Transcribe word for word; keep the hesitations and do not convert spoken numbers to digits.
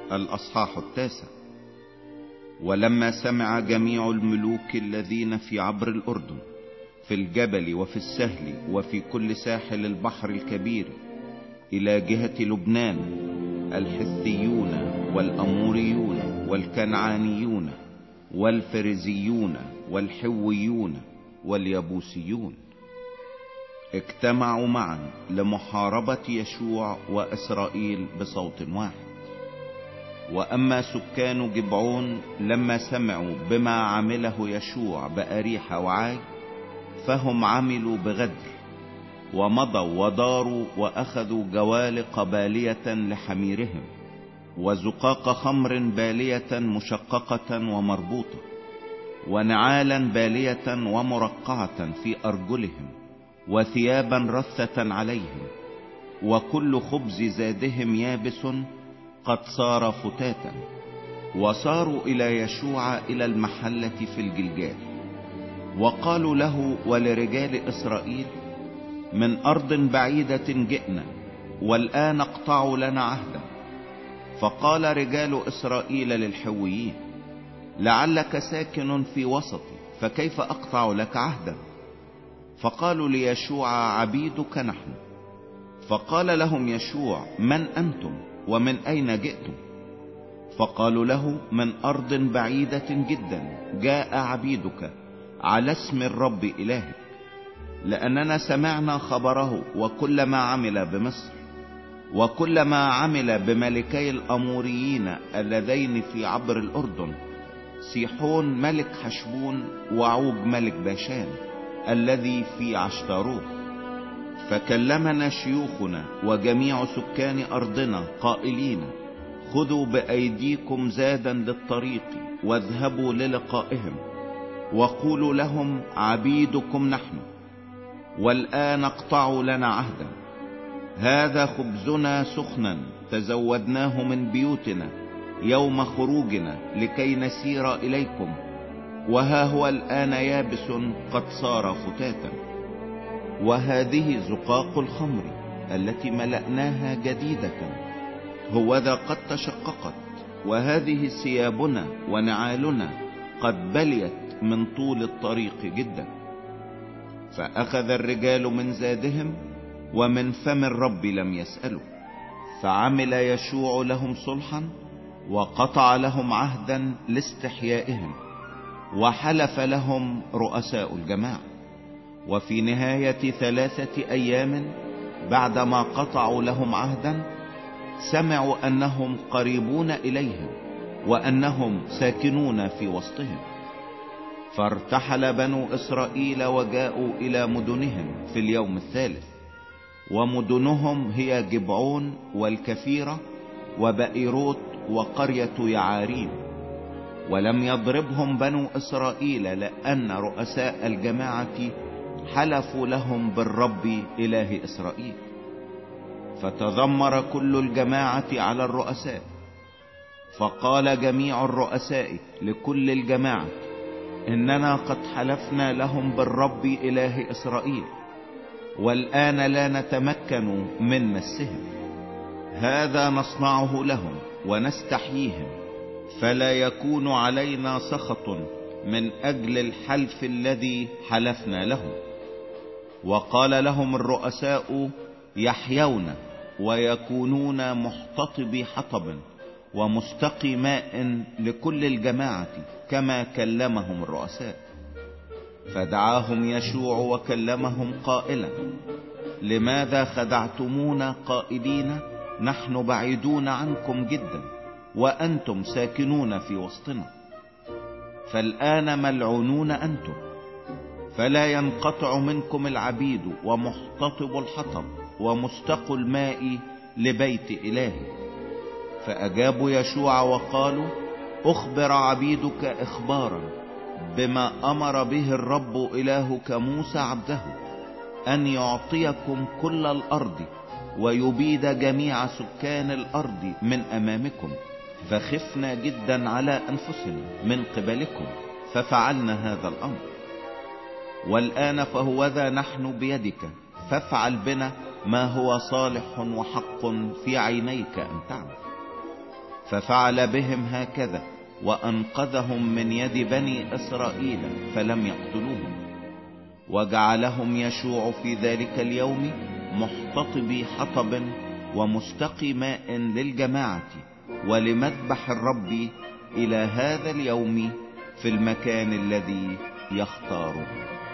الأصحاح التاسع. ولما سمع جميع الملوك الذين في عبر الأردن في الجبل وفي السهل وفي كل ساحل البحر الكبير إلى جهة لبنان، الحثيون والأموريون والكنعانيون والفريزيون والحويون واليبوسيون، اجتمعوا معا لمحاربة يشوع وإسرائيل بصوت واحد. وأما سكان جبعون لما سمعوا بما عمله يشوع بأريحة وعاي، فهم عملوا بغدر، ومضوا وداروا وأخذوا جوالق بالية لحميرهم، وزقاق خمر بالية مشققة ومربوطة، ونعالا بالية ومرقعة في أرجلهم، وثيابا رثة عليهم، وكل خبز زادهم يابس قد صار فتاتا. وصاروا إلى يشوع إلى المحلة في الجلجال، وقالوا له ولرجال إسرائيل: من أرض بعيدة جئنا، والآن اقطعوا لنا عهدا. فقال رجال إسرائيل للحويين: لعلك ساكن في وسطي، فكيف أقطع لك عهدا؟ فقالوا ليشوع: عبيدك نحن. فقال لهم يشوع: من أنتم ومن أين جئتم؟ فقالوا له: من أرض بعيدة جدا جاء عبيدك على اسم الرب إلهك، لأننا سمعنا خبره وكل ما عمل بمصر، وكل ما عمل بملكي الأموريين اللذين في عبر الأردن، سيحون ملك حشبون وعوج ملك باشان الذي في عشتاروت. فكلمنا شيوخنا وجميع سكان أرضنا قائلين: خذوا بأيديكم زادا للطريق واذهبوا للقائهم، وقولوا لهم: عبيدكم نحن، والآن اقطعوا لنا عهدا. هذا خبزنا سخنا تزودناه من بيوتنا يوم خروجنا لكي نسير إليكم، وها هو الآن يابس قد صار فتاتا. وهذه زقاق الخمر التي ملأناها جديدة هوذا قد تشققت، وهذه ثيابنا ونعالنا قد بليت من طول الطريق جدا. فأخذ الرجال من زادهم، ومن فم الرب لم يسألوا. فعمل يشوع لهم صلحا، وقطع لهم عهدا لاستحيائهم، وحلف لهم رؤساء الجماعة. وفي نهاية ثلاثة أيام بعدما قطعوا لهم عهدا، سمعوا أنهم قريبون إليهم وأنهم ساكنون في وسطهم. فارتحل بنو إسرائيل وجاءوا إلى مدنهم في اليوم الثالث، ومدنهم هي جبعون والكفيرة وبئيروت وقرية يعاريم. ولم يضربهم بنو إسرائيل، لأن رؤساء الجماعة حلفوا لهم بالرب إله إسرائيل. فتذمر كل الجماعة على الرؤساء، فقال جميع الرؤساء لكل الجماعة: إننا قد حلفنا لهم بالرب إله إسرائيل، والآن لا نتمكن من مسهم. هذا نصنعه لهم ونستحييهم، فلا يكون علينا سخط من أجل الحلف الذي حلفنا لهم. وقال لهم الرؤساء: يحيون ويكونون محتطبي حطب ومستقي ماء لكل الجماعة كما كلمهم الرؤساء. فدعاهم يشوع وكلمهم قائلا: لماذا خدعتمونا قائلين: نحن بعيدون عنكم جدا وأنتم ساكنون في وسطنا؟ فالآن ملعونون أنتم، فلا ينقطع منكم العبيد ومحتطب الحطب ومستقوا الماء لبيت إلهي. فأجابوا يشوع وقالوا: أخبر عبيدك إخبارا بما أمر به الرب إلهك موسى عبده، أن يعطيكم كل الأرض ويبيد جميع سكان الأرض من أمامكم. فخفنا جدا على أنفسنا من قبلكم، ففعلنا هذا الأمر. والآن فهوذا نحن بيدك، فافعل بنا ما هو صالح وحق في عينيك أن تعمل. ففعل بهم هكذا وأنقذهم من يد بني إسرائيل فلم يقتلوهم. وجعلهم يشوع في ذلك اليوم محتطبي حطب ومستقي ماء للجماعة ولمذبح الرب إلى هذا اليوم في المكان الذي يختاره.